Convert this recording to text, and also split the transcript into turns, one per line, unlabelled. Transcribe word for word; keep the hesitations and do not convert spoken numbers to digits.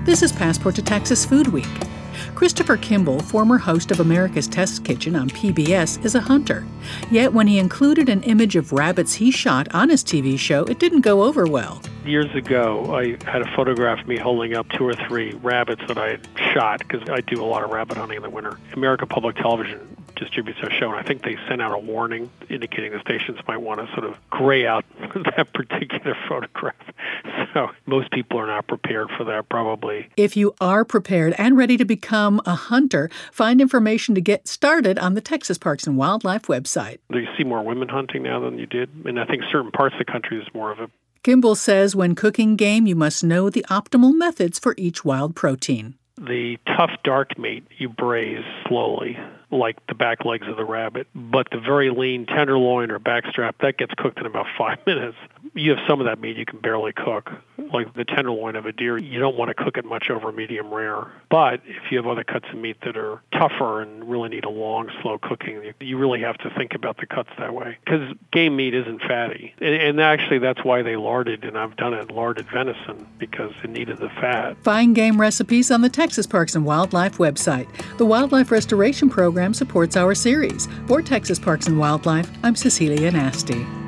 This is Passport to Texas Food Week. Christopher Kimball, former host of America's Test Kitchen on P B S, is a hunter. Yet when he included an image of rabbits he shot on his T V show, it didn't go over well.
Years ago, I had a photograph of me holding up two or three rabbits that I had shot, because I do a lot of rabbit hunting in the winter. America Public Television distributes our show, and I think they sent out a warning indicating the stations might want to sort of gray out that particular photograph. So most people are not prepared for that, probably.
If you are prepared and ready to become a hunter, find information to get started on the Texas Parks and Wildlife website.
You see more women hunting now than you did, and I think certain parts of the country is more of a
Kimball says when cooking game, you must know the optimal methods for each wild protein.
The tough dark meat you braise slowly, like the back legs of the rabbit, but the very lean tenderloin or backstrap, that gets cooked in about five minutes. You have some of that meat you can barely cook, like the tenderloin of a deer. You don't want to cook it much over medium rare. But if you have other cuts of meat that are tougher and really need a long, slow cooking, you really have to think about the cuts that way, because game meat isn't fatty. And, and actually, that's why they larded, and I've done it, larded venison, because it needed the fat.
Find game recipes on the Texas Parks and Wildlife website. The Wildlife Restoration Program supports our series. For Texas Parks and Wildlife, I'm Cecilia Nasty.